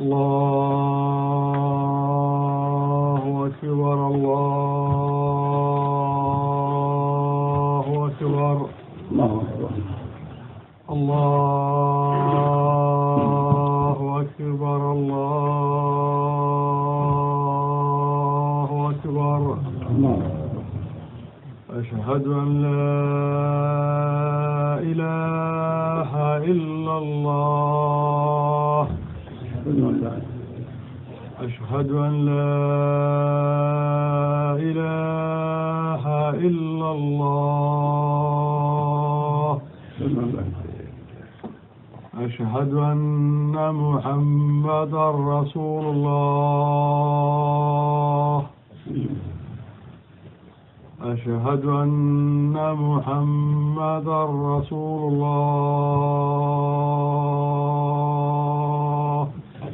الله أكبر الله أكبر الله أكبر الله أكبر أشهد أن لا إله إلا الله أشهد أن لا إله إلا الله أشهد أن محمدا رسول الله أشهد أن محمدا رسول الله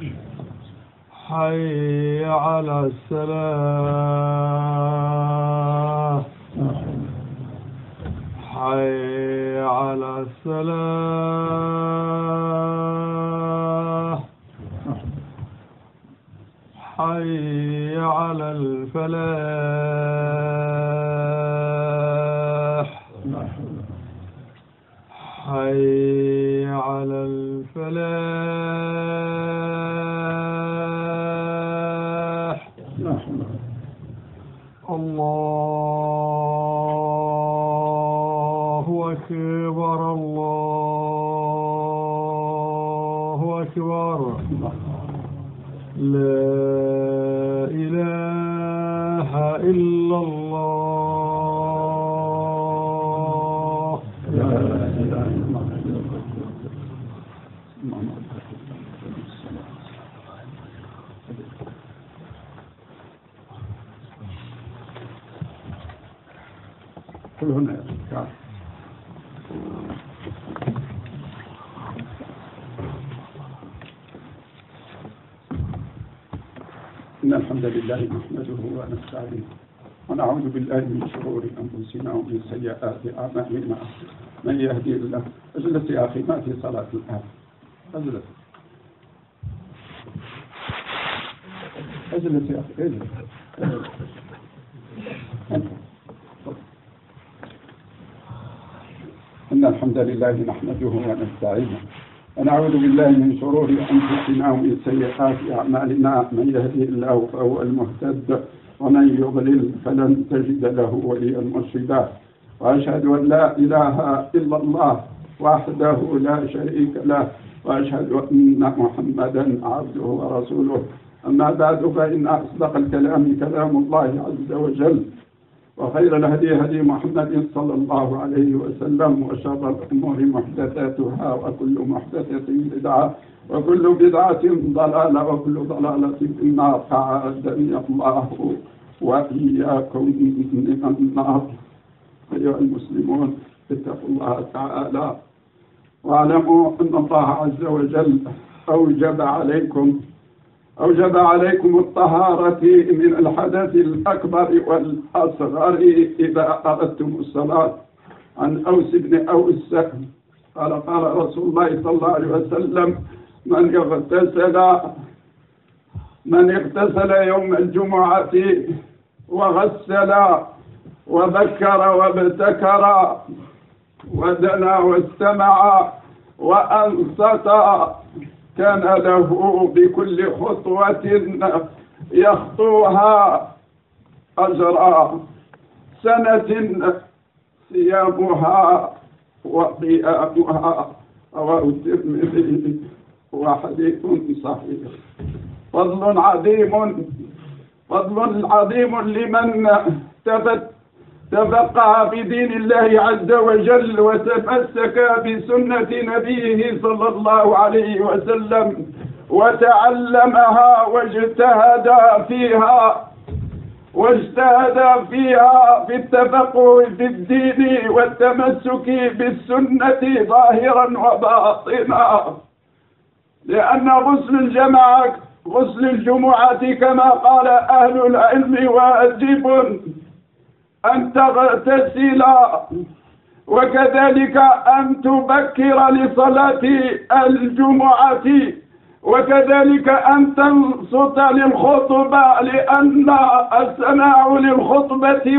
حي على الصلاة حي على الصلاة حي على الفلاح حي على الفلاح الله أكبر الله أكبر لا إله إلا الله لا إله إلا الله قل هنا يا إن الحمد لله نحمده ونستعينه ونعوذ بالله من شرور أنفسنا ومن سيئات أعمالنا من يهدي الله. اجلس يا أخي، ما في صلاة الآن. اجلس اجلس يا أخي، اجلس. إن الحمد لله نحمده ونستعينه ونعوذ بالله من شرور أنفسنا ومن سيئات أعمالنا. من يهدي الله فهو المهتد ومن يضلل فلن تجد له وليا مرشدا. وأشهد أن لا إله إلا الله وحده لا شريك له، وأشهد أن محمدا عبده ورسوله. أما بعد، فإن أصدق الكلام كلام الله عز وجل، وخير الهدي هدي محمد صلى الله عليه وسلم، وشر الأمور محدثاتها، وكل محدثة بدعة، وكل بدعة ضلالة، وكل ضلالة في النار. أعاذني الله وإياكم من النار. أيها المسلمون، اتقوا الله تعالى واعلموا أن الله عز وجل أوجب عليكم الطهارة من الحدث الأكبر والأصغر إذا أردتم الصلاة. عن أوس بن أوس قال رسول الله صلى الله عليه وسلم: من اغتسل يوم الجمعة وغسل وذكر وابتكر ودنا واستمع وأنصت، كان له بكل خطوة يخطوها أجر سنة صيامها وقيامها. رواه الترمذي وحديث صحيح. فضل عظيم لمن تفقه بدين الله عز وجل وتمسك بسنة نبيه صلى الله عليه وسلم وتعلمها واجتهد فيها في التفقه في الدين والتمسك بالسنة ظاهرا وباطنا. لأن غسل الجمعة كما قال أهل العلم واجب أن تغتسل، وكذلك أن تبكر لصلاة الجمعة وكذلك أن تنصت للخطبة، لأن السماع للخطبة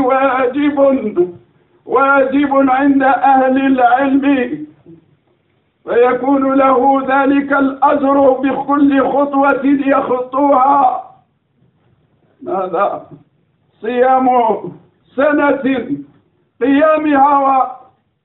واجب عند أهل العلم، فيكون له ذلك الأجر بكل خطوة يخطوها. ماذا؟ صيام سنة، قيامها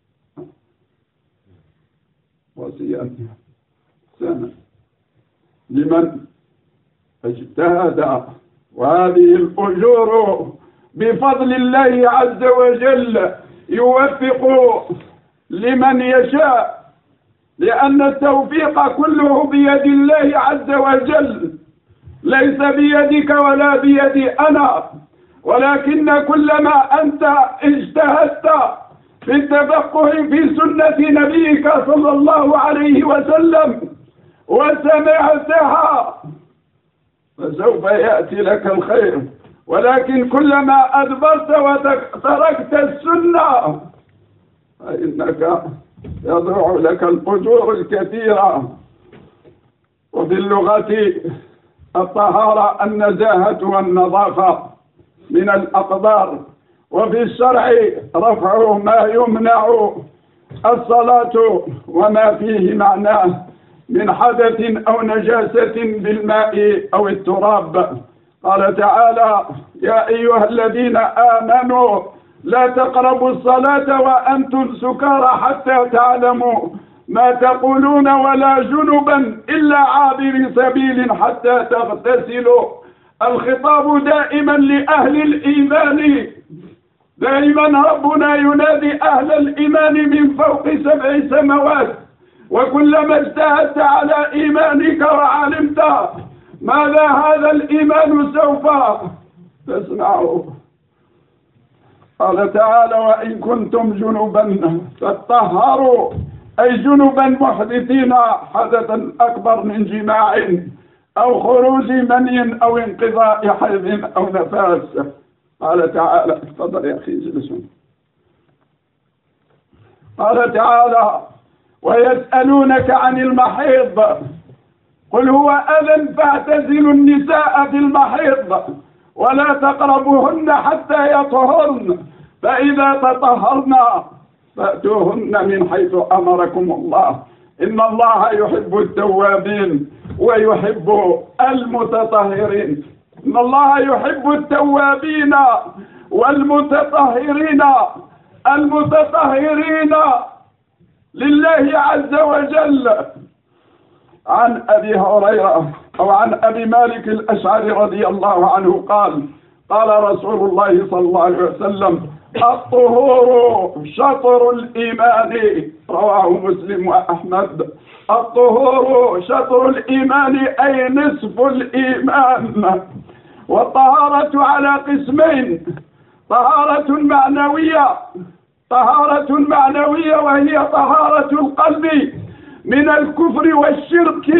وصيامها سنة لمن اجتهد، وهذه الأجور بفضل الله عز وجل يوفق لمن يشاء، لأن التوفيق كله بيد الله عز وجل، ليس بيدك ولا بيدي أنا، ولكن كلما أنت اجتهدت في التفقه في سنة نبيك صلى الله عليه وسلم وسمعتها فسوف يأتي لك الخير، ولكن كلما أدبرت وتركت السنة فإنك يضيع لك الأجور الكثيرة. وفي اللغة الطهارة النزاهة والنظافة من الأقدار، وفي الشرع رفع ما يمنع الصلاة وما فيه معناه من حدث أو نجاسة بالماء أو التراب. قال تعالى: يا أيها الذين آمنوا لا تقربوا الصلاة وأنتم سكارى حتى تعلموا ما تقولون ولا جنبا إلا عابر سبيل حتى تغتسلوا. الخطاب دائما لأهل الإيمان، دائما ربنا ينادي أهل الإيمان من فوق 7 سماوات، وكلما اجتهدت على إيمانك وعلمت ماذا هذا الإيمان سوف تسمعه. قال تعالى: وإن كنتم جنبا فاطهروا، أي جنبا محدثين حدثا أكبر من جماع أو خروج مني أو انقضاء حيض أو نفاس. قال تعالى: تفضل يا أخي اجلسوا. قال تعالى: ويسألونك عن المحيض قل هو أذى فاعتزلوا النساء في المحيض ولا تقربوهن حتى يطهرن فإذا تطهرن فأتوهن من حيث أمركم الله إن الله يحب التوابين ويحب المتطهرين. إن الله يحب التوابين والمتطهرين المتطهرين لله عز وجل. عن أبي هريرة أو عن أبي مالك الأشعري رضي الله عنه قال: قال رسول الله صلى الله عليه وسلم: الطهور شطر الإيمان. رواه مسلم وأحمد. الطهور شطر الإيمان أي نصف الإيمان. والطهارة على قسمين: طهارة معنوية وهي طهارة القلب من الكفر والشرك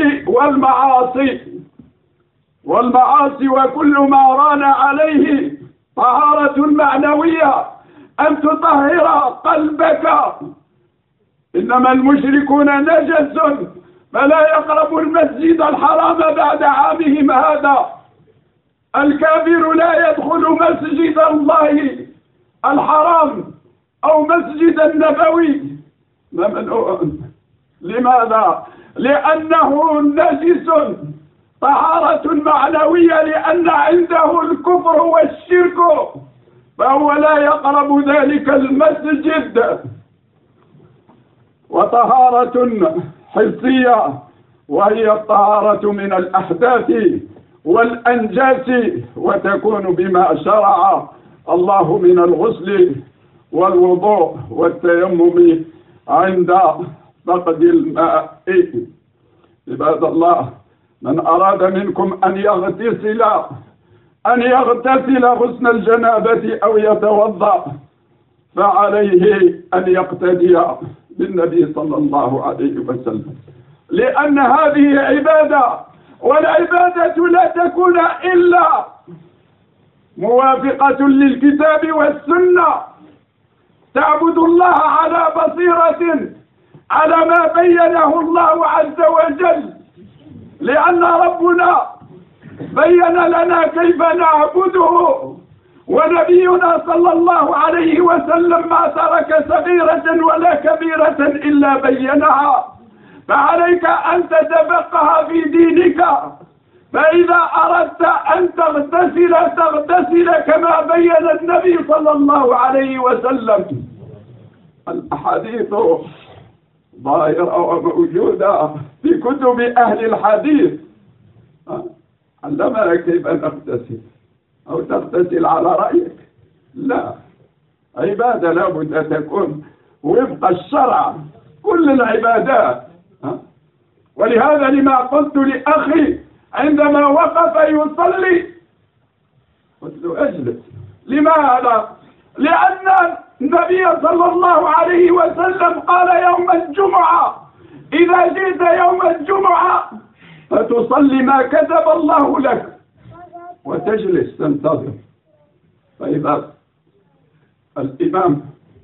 والمعاصي وكل ما ران عليه. طهارة معنوية أن تطهر قلبك. إنما المشركون نجس فلا يقربوا المسجد الحرام بعد عامهم هذا. الكافر لا يدخل مسجد الله الحرام أو مسجد النبوي، ممنوع. لماذا؟ لأنه نجس. طهارة معنوية لأن عنده الكفر والشرك فهو لا يقرب ذلك المسجد. وطهارة حسية وهي الطهارة من الأحداث والأنجاس وتكون بما شرع الله من الغسل والوضوء والتيمم عند فقد الماء. عباد الله، من أراد منكم أن يغتسل غسل الجنابة أو يتوضأ فعليه أن يقتدي بالنبي صلى الله عليه وسلم، لأن هذه عبادة، والعبادة لا تكون إلا موافقة للكتاب والسنة. تعبد الله على بصيرة على ما بينه الله عز وجل، لأن ربنا بين لنا كيف نعبده، ونبينا صلى الله عليه وسلم ما ترك صغيرة ولا كبيرة إلا بينها. فعليك أن تتفقه في دينك، فإذا أردت أن تغتسل كما بين النبي صلى الله عليه وسلم. الأحاديث ظاهرة وموجودة في كتب أهل الحديث. علمنا كيف نغتسل أو تغتسل على رأيك؟ لا، عبادة لابد أن تكون وفق الشرع، كل العبادات. ولهذا لما قلت لأخي عندما وقف يصلي قلت له اجلس. لماذا؟ لأن النبي صلى الله عليه وسلم قال يوم الجمعة إذا جئت يوم الجمعة فتصلي ما كتب الله لك وتجلس تنتظر. فإذا الإمام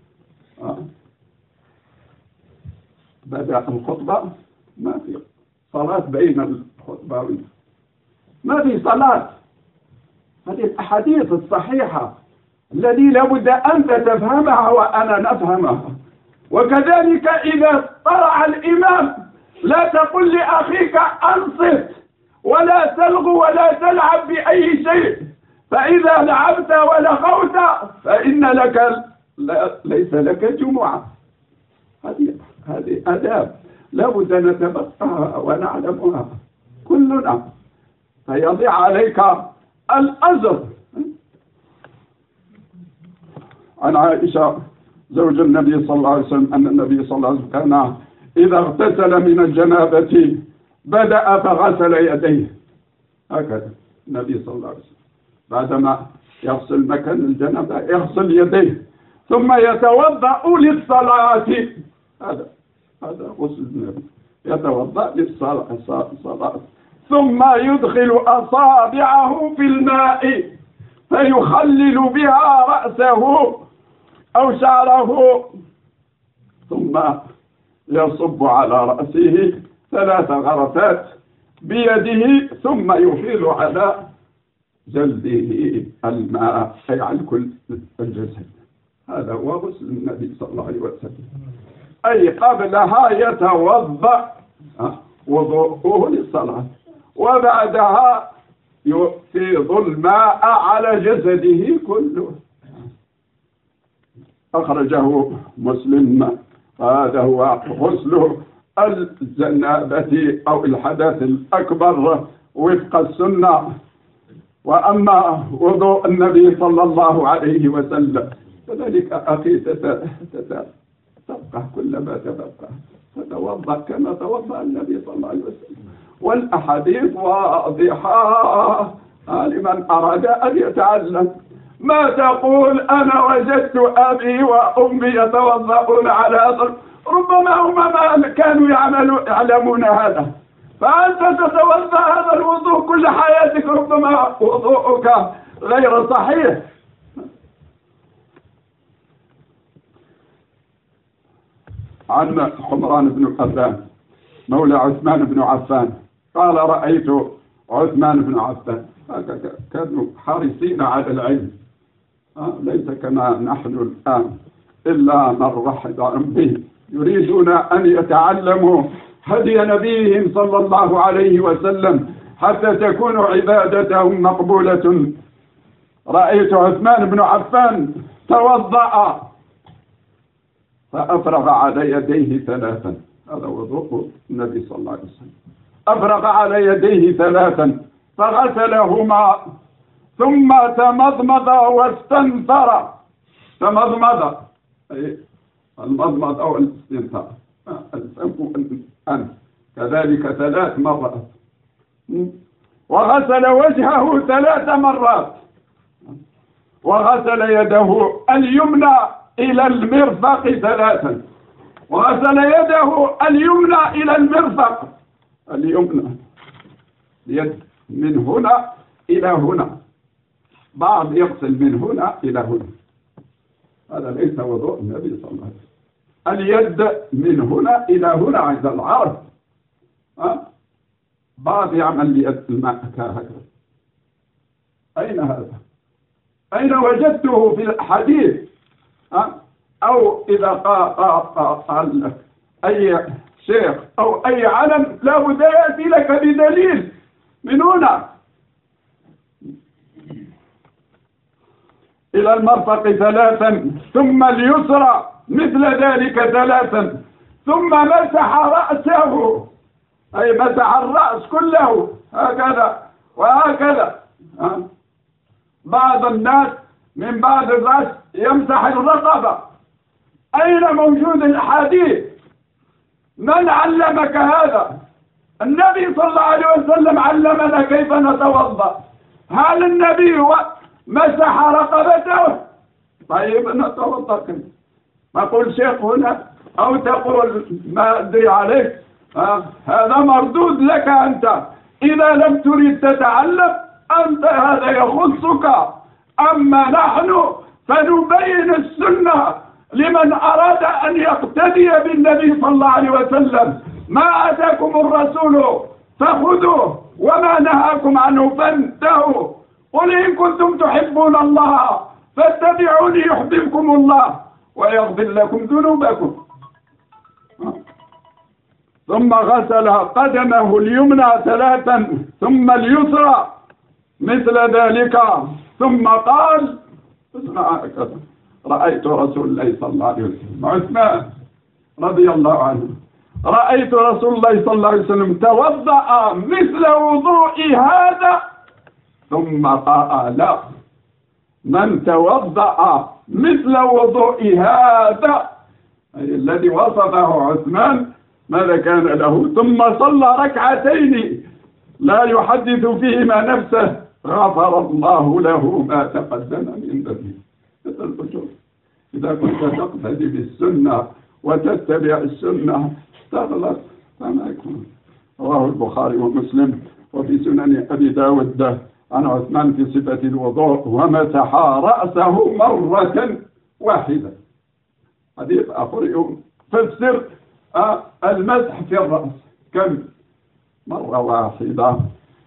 بدأ الخطبة ما في صلاة بين الخطبة، ما في صلاة. هذه الأحاديث الصحيحة التي لابد أنت تفهمها وأنا نفهمها. وكذلك إذا طلع الإمام لا تقل لأخيك أنصت ولا تلغو ولا تلعب بأي شيء، فإذا لعبت ولغوت فإن لك ليس لك جمعة. هذه آداب لابد أن نتبقاها ونعلمها كلنا، فيضيع عليك الأجر. عن عائشة زوج النبي صلى الله عليه وسلم أن النبي صلى الله عليه وسلم كان إذا اغتسل من الجنابة بدأ فغسل يديه، هكذا النبي صلى الله عليه وسلم بعدما يغسل مكان الجنابة يغسل يديه ثم يتوضأ للصلاة. هذا غسل النبي، يتوضأ للصلاة ثم يدخل أصابعه في الماء فيخلل بها رأسه أو شعره ثم يصب على رأسه 3 غرفات بيده ثم يفيض على جلده الماء أي على كل الجسد. هذا هو غسل النبي صلى الله عليه وسلم. أي قبلها يتوضأ وضوءه للصلاة وبعدها يفيض الماء على جسده كله. أخرجه مسلم. هذا هو غسل الجنابة أو الحدث الأكبر وفق السنة. وأما وضوء النبي صلى الله عليه وسلم فذلك أخي تبقى كلما تبقى فتوضأ كما توضأ النبي صلى الله عليه وسلم. والأحاديث واضحة لمن أراد أن يتعلم. ما تقول أنا وجدت أبي وأمي يتوضؤون على هذا، ربما هم ما كانوا يعلمون هذا، فأنت تتوضأ هذا الوضوء كل حياتك، ربما وضوءك غير صحيح. عن حمران بن عفان مولى عثمان بن عفان قال رأيت عثمان بن عفان، كانوا حريصين على العلم، ليس كما نحن الآن إلا من رحب به، يريدون أن يتعلموا هدي نبيهم صلى الله عليه وسلم حتى تكون عبادتهم مقبولة. رأيت عثمان بن عفان توضأ فأفرغ على يديه 3، هذا وضوء النبي صلى الله عليه وسلم، أفرغ على يديه 3 فغسلهما ثم تمضمض واستنثر. تمضمض أي المضمض أو الاستنثار، الفم والأنف، كذلك 3 مرات. وغسل وجهه 3 مرات، وغسل يده اليمنى إلى المرفق 3، وغسل يده اليمنى إلى المرفق، اليمنى اليد من هنا إلى هنا، بعض يغسل من هنا إلى هنا، هذا ليس وضوء النبي صلى الله عليه وسلم. اليد من هنا إلى هنا عند العرب، بعض يعمل بيد الماء هكذا. أين هذا؟ أين وجدته في الحديث؟ أو إذا قال أي شيخ أو أي علم لا بد يأتي لك بدليل من هنا. إلى المرفق 3 ثم اليسرى مثل ذلك 3 ثم مسح رأسه، أي مسح الرأس كله هكذا وهكذا. بعض الناس من بعد الرأس يمسح الرقبة. أين موجود الحديث؟ من علمك هذا؟ النبي صلى الله عليه وسلم علمنا كيف نتوضأ. هل النبي مسح رقبته؟ طيب نتوضأ كيف؟ تقول شيخ هنا أو تقول ما أدري عليك، هذا مردود لك أنت. إذا لم تريد تتعلم أنت هذا يخصك. أما نحن فنبين السنة لمن أراد أن يقتدي بالنبي صلى الله عليه وسلم. ما أتاكم الرسول فخذوه وما نهاكم عنه فانتهوا. قل إن كنتم تحبون الله فاتبعوني يحببكم الله ويغفر لكم ذنوبكم. ثم غسل قدمه اليمنى 3 ثم اليسرى مثل ذلك ثم قال رأيت رسول الله صلى الله عليه وسلم. عثمان رضي الله عنه: رأيت رسول الله صلى الله عليه وسلم توضأ مثل وضوء هذا ثم قال: من توضأ مثل وضوء هذا، أي الذي وصفه عثمان ماذا كان له، ثم صلى 2 ركعتين لا يحدث فيهما نفسه غفر الله له ما تقدم من ذنبه. إذا كنت تقتدي بالسنة وتتبع السنة تغلط فما يكون. رواه البخاري ومسلم وفي سنن أبي داود عن عثمان في صفة الوضوء: ومسح رأسه مرة واحدة. حديث آخر تفسر المسح في الرأس كم؟ مرة واحدة.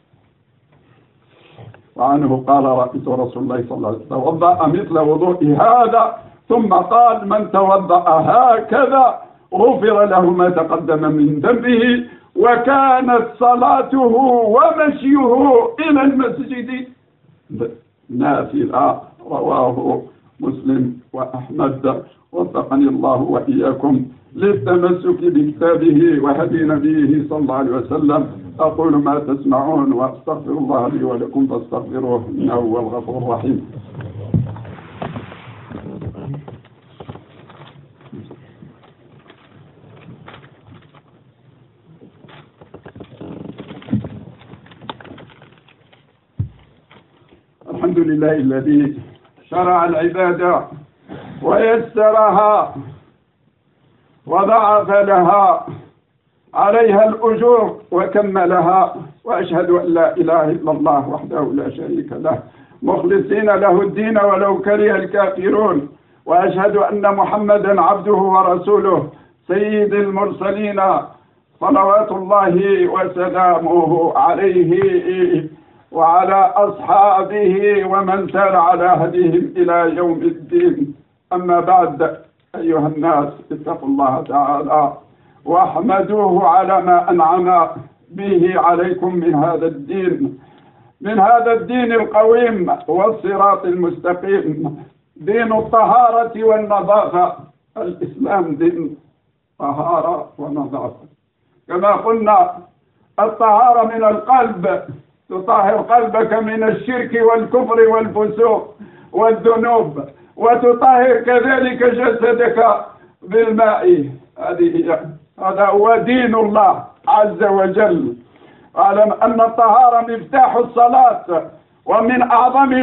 وعنه قال: رأيت رسول الله صلى الله عليه وسلم توضأ مثل وضوء هذا ثم قال: من توضأ هكذا غفر له ما تقدم من ذنبه وكانت صلاته ومشيه إلى المسجد نافلة. رواه مسلم وأحمد وفقني الله وإياكم للتمسك بكتابه وهدي نبيه صلى الله عليه وسلم. أقول ما تسمعون وأستغفر الله لي ولكم فاستغفروه إنه هو الغفور الرحيم. الحمد لله الذي شرع العبادة ويسرها وضاعف لها عليها الأجور وكملها، وأشهد أن لا إله إلا الله وحده لا شريك له مخلصين له الدين ولو كره الكافرون، وأشهد أن محمدا عبده ورسوله سيد المرسلين صلوات الله وسلامه عليه وعلى أصحابه ومن سار على هديهم إلى يوم الدين. أما بعد، أيها الناس اتقوا الله تعالى واحمدوه على ما أنعم به عليكم من هذا الدين القويم والصراط المستقيم، دين الطهارة والنظافة. الإسلام دين طهارة ونظافة. كما قلنا الطهارة من القلب، تطهر قلبك من الشرك والكفر والفسوق والذنوب، وتطهر كذلك جسدك بالماء. هذا هو دين الله عز وجل. اعلم أن الطهارة مفتاح الصلاة ومن أعظم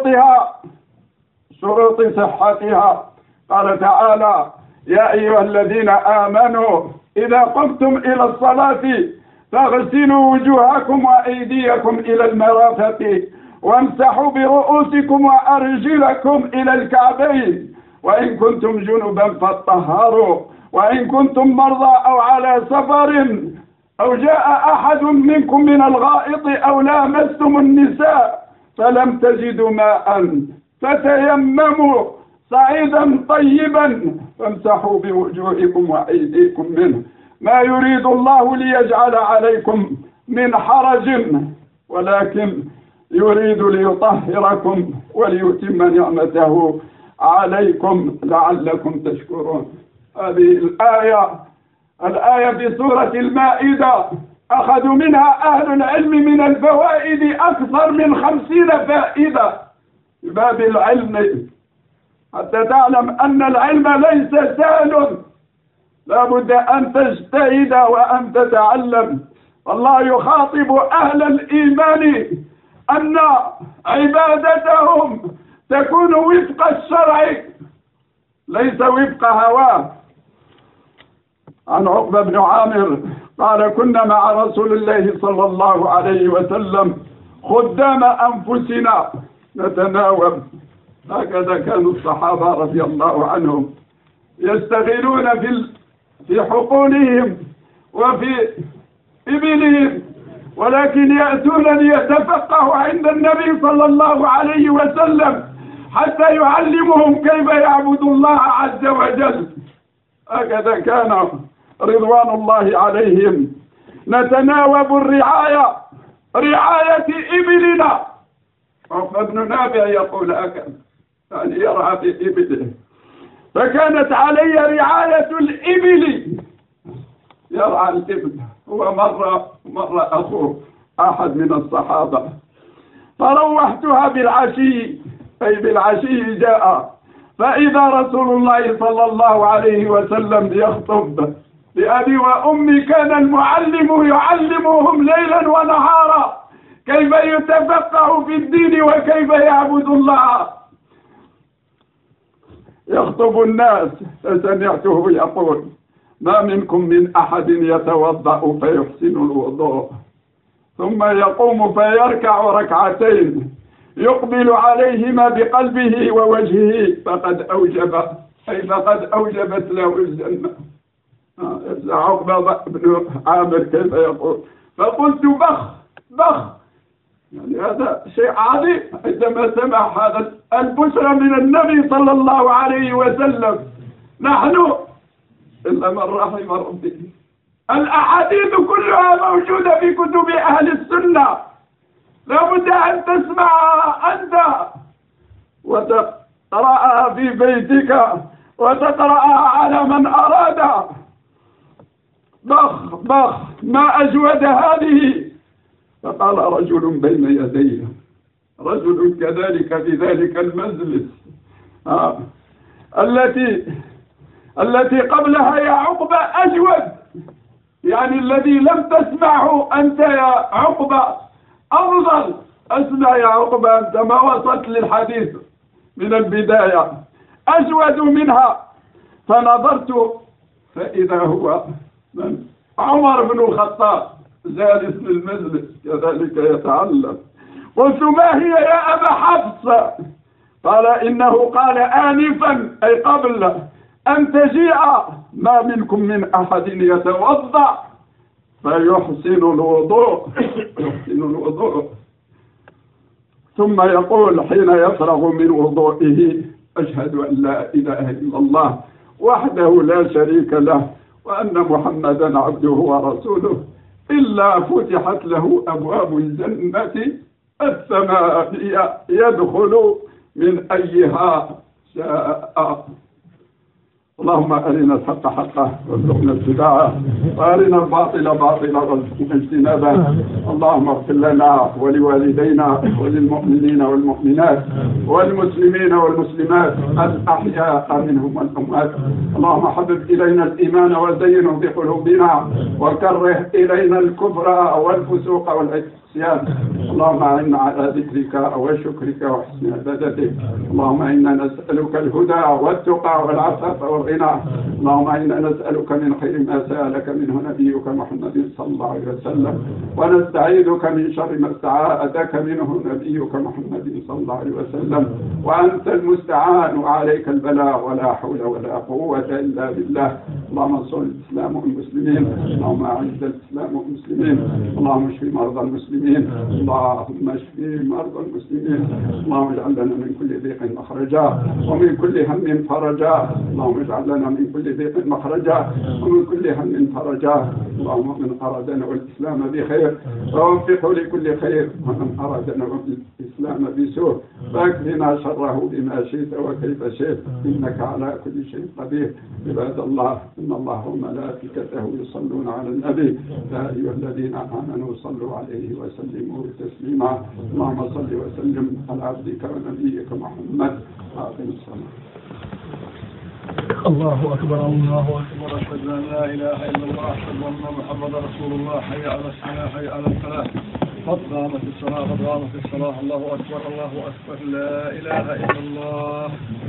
شروط صحتها. قال تعالى: يا أيها الذين آمنوا إذا قمتم إلى الصلاة فاغسلوا وجوهكم وأيديكم إلى المرافق وامسحوا برؤوسكم وأرجلكم إلى الكعبين وإن كنتم جنبا فاطهروا وإن كنتم مرضى أو على سفر أو جاء أحد منكم من الغائط أو لامستم النساء فلم تجدوا ماء فتيمموا صعيدا طيبا فامسحوا بوجوهكم وأيديكم منه ما يريد الله ليجعل عليكم من حرج ولكن يريد ليطهركم وليتم نعمته عليكم لعلكم تشكرون. هذه الآية في سورة المائدة أخذوا منها أهل العلم من الفوائد أكثر من 50 فائدة في باب العلم، حتى تعلم أن العلم ليس سهل، لا بد أن تجتهد وأن تتعلم. الله يخاطب أهل الإيمان أن عبادتهم تكون وفق الشرع ليس وفق هواه. عن عقبة بن عامر قال كنا مع رسول الله صلى الله عليه وسلم خدام أنفسنا نتناوب. هكذا كانوا الصحابة رضي الله عنهم يستغلون في حقولهم وفي إبلهم، ولكن يأتون ليتفقهوا عند النبي صلى الله عليه وسلم حتى يعلمهم كيف يعبدوا الله عز وجل. هكذا كان رضوان الله عليهم. نتناوب رعاية إبلنا. ابن نافع يقول هكذا، يعني يرعى في إبله، فكانت علي رعاية الإبل، يرعى الإبل. هو مرة أخوه أحد من الصحابة فروحتها بالعشي، أي بالعشي جاء، فإذا رسول الله صلى الله عليه وسلم يخطب بأبي وأمي. كان المعلم يعلمهم ليلا ونهارا كيف يتفقه في الدين وكيف يعبد الله. يخطب الناس فسمعته يقول ما منكم من أحد يتوضأ فيحسن الوضوء ثم يقوم فيركع ركعتين يقبل عليهما بقلبه ووجهه فقد أوجبت له الجنة. عقبة بن عامر كيف يقول؟ فقلت بخ، يعني هذا شيء عظيم عندما سمع هذا البشرى من النبي صلى الله عليه وسلم. نحن إلا من رحم ربي الأحاديث كلها موجودة في كتب أهل السنة، لابد أن تسمعها أنت وتقرأها في بيتك وتقرأها على من أراد. بخ ما أجود هذه. فقال رجل بين يديه، رجل كذلك في ذلك المجلس التي قبلها يا عقبة أجود، يعني الذي لم تسمعه أنت يا عقبة أفضل. أسمع يا عقبة أنت ما وصلت للحديث من البداية، أجود منها. فنظرت فإذا هو من عمر بن الخطاب جالس في المجلس كذلك يتعلم. قلت ما هي يا أبا حفص؟ قال إنه قال آنفا أي قبل أن تجيء ما منكم من أحد يتوضأ فيحسن الوضوء ثم يقول حين يفرغ من وضوئه أشهد أن لا إله إلا الله وحده لا شريك له وأن محمدا عبده ورسوله إلا فتحت له أبواب الجنة الثمانية يدخل من أيها شاء. اللهم أرنا الحق حقا وارزقنا اتباعه وأرنا الباطل باطلا وارزقنا اجتنابه. اللهم اغفر لنا ولوالدينا وللمؤمنين والمؤمنات والمسلمين والمسلمات الأحياء منهم والأموات. اللهم حبب إلينا الإيمان وزينه بقلوبنا وكره إلينا الكفر والفسوق والعصيان. اللهم أعنا على ذكرك وشكرك وحسن عبادتك. اللهم إنا نسألك الهدى والتقى والعفاف والغنى. اللهم إنا نسألك من خير ما سألك منه نبيك محمد صلى الله عليه وسلم ونستعيذك من شر ما استعاذك منه نبيك محمد صلى الله عليه وسلم وأنت المستعان وعليك البلاغ ولا حول ولا قوة إلا بالله. اللهم انصر الإسلام والمسلمين، اللهم أعز الإسلام والمسلمين، اللهم اشف مرضى المسلمين، اللهم اشف مرضى المسلمين، اللهم اجعل لنا من كل ضيق مخرجا ومن كل هم فرجا، اللهم اجعل لنا من كل ضيق مخرجا ومن كل هم فرجا، اللهم من أرادنا والإسلام بخير فوفقه لكل خير، ومن أرادنا والإسلام بسوء فاكفنا شره بما شئت وكيف شئت، إنك على كل شيء قدير. عباد الله، إن الله وملائكته يصلون على النبي، يا أيها الذين آمنوا صلوا عليه وسلموا تسليما. اللهم صل وسلم على عبدك ونبيك محمد. آخر الصلاة. الله أكبر الله أكبر، أشهد أن لا إله إلا الله، أشهد أن محمدا رسول الله، حي على الصلاة حي على الفلاح، قد قامت الصلاة قد قامت الصلاة، الله أكبر الله أكبر، لا إله إلا الله.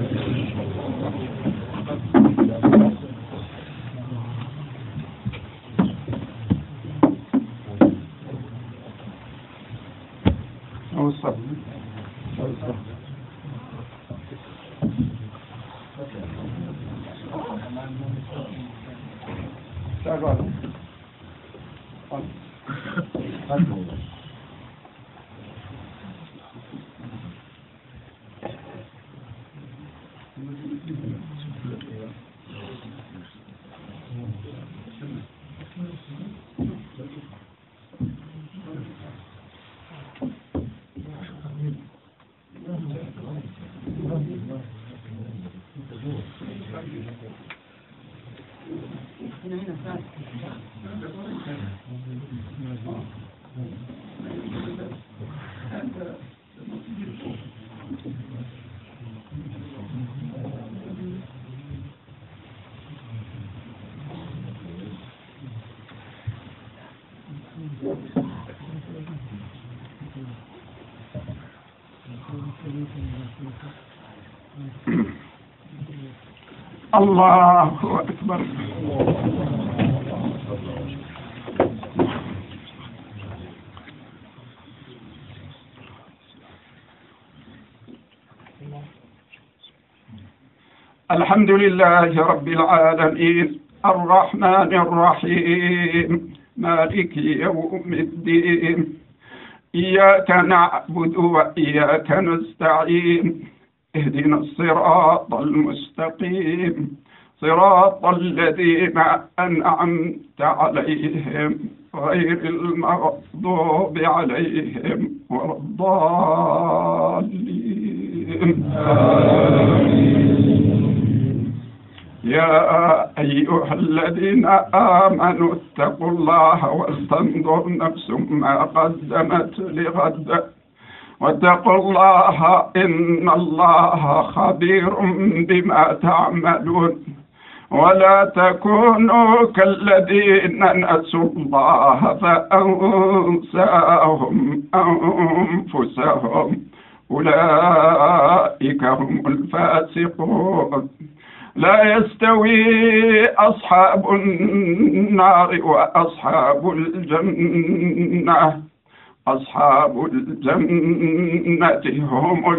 الله أكبر. الحمد لله رب العالمين، الرحمن الرحيم، مالك يوم الدين، إياك نعبد وإياك نستعين، اهدنا الصراط المستقيم، صراط الذين أنعمت عليهم غير المغضوب عليهم ولا الضالين. يا أيها الذين آمنوا اتقوا الله ولتنظر نفس ما قدمت لغد واتقوا الله إن الله خبير بما تعملون، ولا تكونوا كالذين نسوا الله فأنساهم أنفسهم، أولئك هم الفاسقون. لا يستوي أصحاب النار وأصحاب الجنة، أصحاب الجنة هم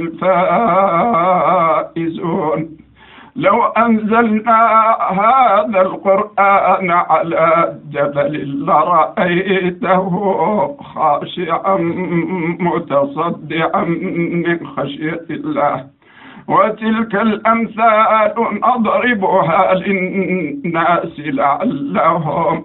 الفائزون. لو أنزلنا هذا القرآن على جبل لرأيته خاشعا متصدعا من خشية الله، وتلك الأمثال نضربها للناس لعلهم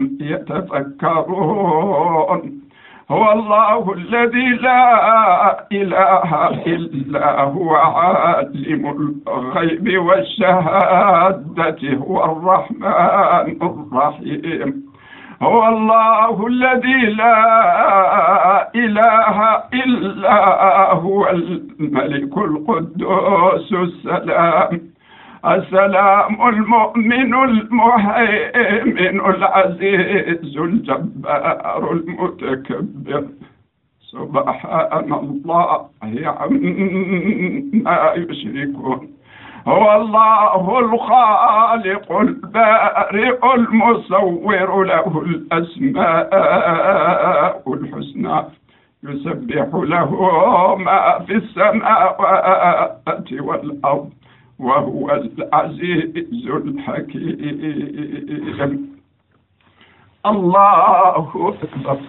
يتفكرون. هو الله الذي لا إله إلا هو عالم الغيب والشهادة، هو الرحمن الرحيم. هو الله الذي لا إله إلا هو الملك القدوس السلام المؤمن المهيمن العزيز الجبار المتكبر، سبحان الله عما يشركون. هو الله الخالق البارئ المصور، له الأسماء الحسنى، يسبح له ما في السماوات والأرض، وهو العزيز الحكيم. الله أكبر.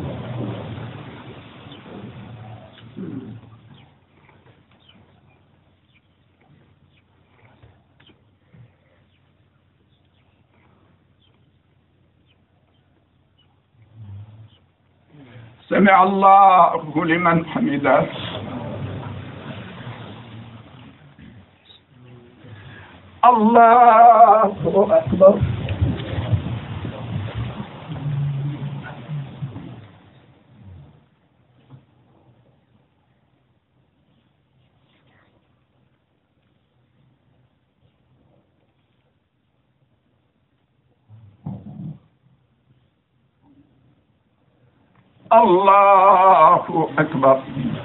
سمع الله لمن حمده. الله أكبر. الله أكبر.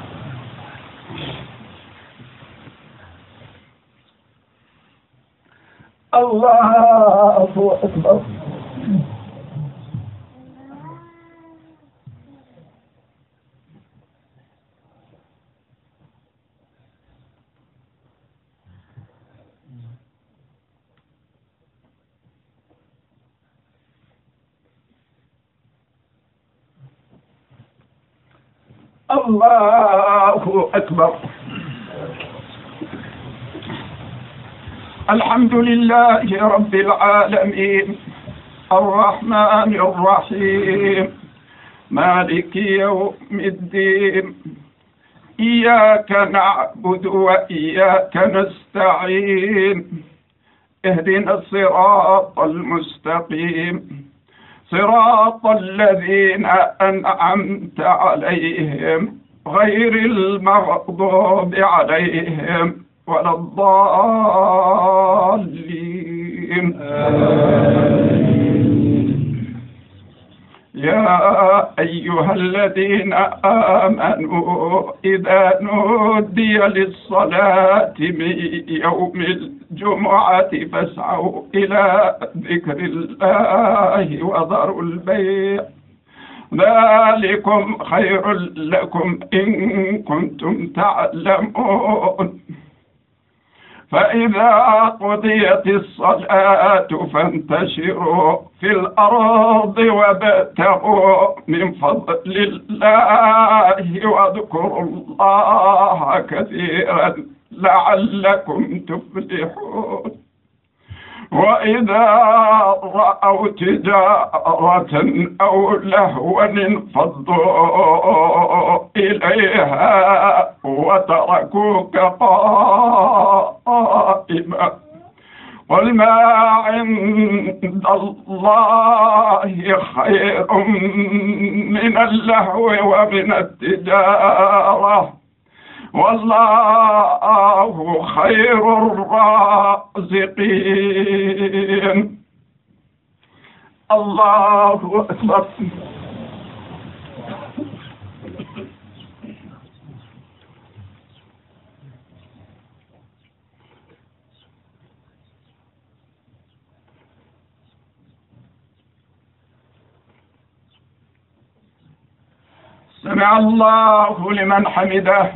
الله أكبر. الله أكبر. الحمد لله رب العالمين الرحمن الرحيم مالك يوم الدين. إياك نعبد وإياك نستعين. اهدنا الصراط المستقيم صراط الذين أنعمت عليهم غير المغضوب عليهم ولا الضالين. يا أيها الذين آمنوا إذا نودي للصلاة من يوم الجمعة فاسعوا إلى ذكر الله وذروا البيع ذلكم خير لكم إن كنتم تعلمون. فإذا قضيت الصلاة فانتشروا في الأرض وابتغوا من فضل الله واذكروا الله كثيرا لعلكم تفلحون. وإذا رأوا تجارة أو لهوا انفضوا إليها وتركوك قائما. قل ما عند الله خير من اللهو ومن التجارة والله خير الرازقين. الله أكبر. سمع الله لمن حمده.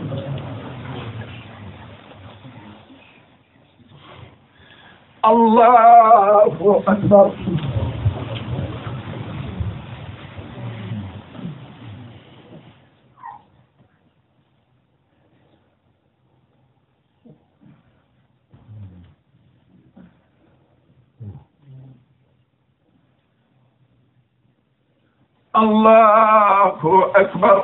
الله أكبر. الله أكبر.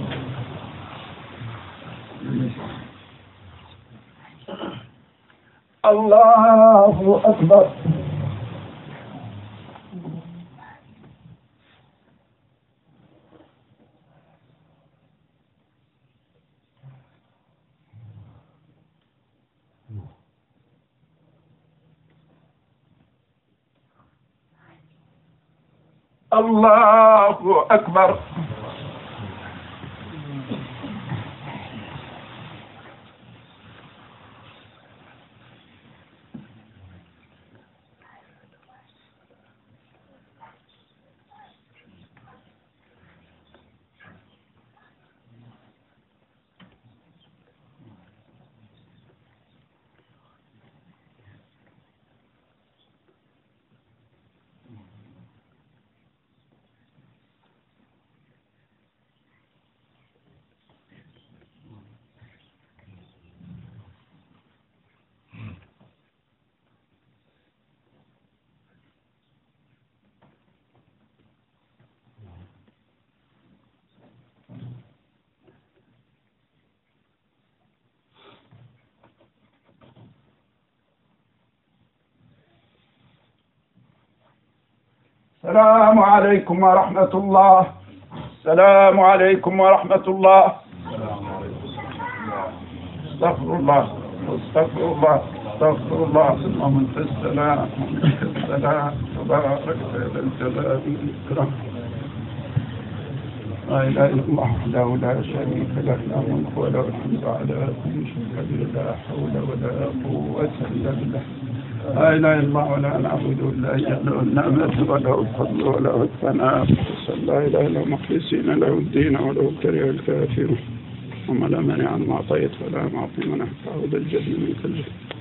الله أكبر. الله أكبر. السلام عليكم ورحمة الله. السلام عليكم ورحمة الله. استغفر الله استغفر الله استغفر الله. اللهم انت السلام ومنك السلام تبارك يا ذا الجلال والإكرام. لا إله إلا الله وحده لا شريك له له الملك وله الحمد على كل شيء قدير. لا حول ولا قوة إلا بالله. لا إله إلا الله ولا نعبد إلا إياه له النعمة وله الفضل وله الثناء. لا إله إلا مخلصين له الدين ولو كره الكافرون. وما لا مانع عما أعطيت ولا معطي منعت. أعوذ الجد منك الجد.